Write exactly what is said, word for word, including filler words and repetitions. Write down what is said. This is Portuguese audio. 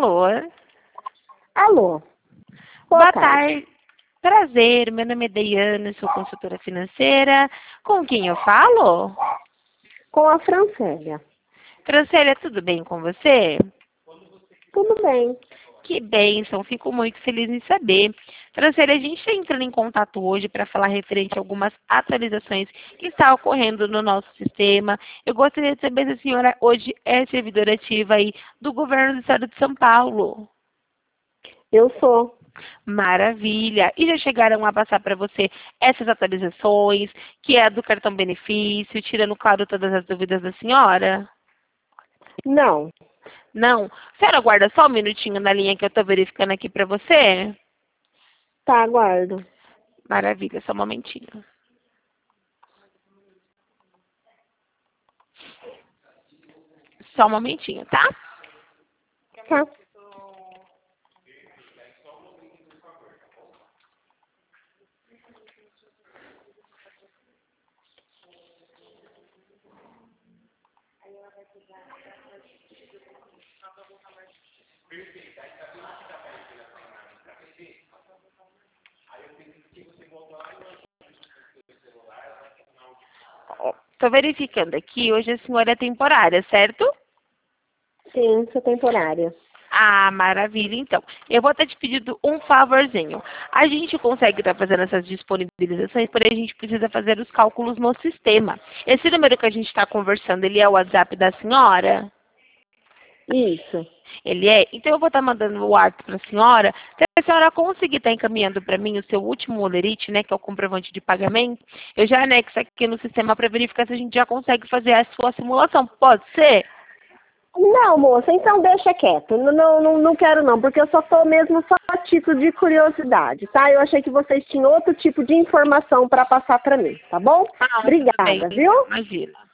Alô? Alô? Boa, Boa tarde. tarde. Prazer, meu nome é Deiana, sou consultora financeira. Com quem eu falo? Com a Francélia. Francélia, tudo bem com você? Tudo bem. Que bênção, fico muito feliz em saber. Francélia, a gente está entrando em contato hoje para falar referente a algumas atualizações que estão ocorrendo no nosso sistema. Eu gostaria de saber se a senhora hoje é servidora ativa aí do governo do estado de São Paulo. Eu sou. Maravilha! E já chegaram a passar para você essas atualizações, que é a do cartão benefício, tirando, claro, todas as dúvidas da senhora? Não. Não? A senhora aguarda só um minutinho na linha que eu estou verificando aqui para você? Tá, aguardo. Maravilha, só um momentinho. Só um momentinho, tá? Tá. Estou verificando aqui, hoje a senhora é temporária, certo? Sim, sou temporária. Ah, maravilha. Então, eu vou estar te pedindo um favorzinho. A gente consegue estar fazendo essas disponibilizações, porém a gente precisa fazer os cálculos no sistema. Esse número que a gente está conversando, ele é o WhatsApp da senhora? Isso. Ele é? Então eu vou estar mandando o WhatsApp para a senhora. Se a senhora conseguir estar encaminhando para mim o seu último olerite, né, que é o comprovante de pagamento, eu já anexo aqui no sistema para verificar se a gente já consegue fazer a sua simulação. Pode ser? Não, moça, então deixa quieto. Não, não, não quero não, porque eu só tô mesmo só a título de curiosidade, tá? Eu achei que vocês tinham outro tipo de informação para passar para mim, tá bom? Ah, Obrigada, bem, viu? imagina.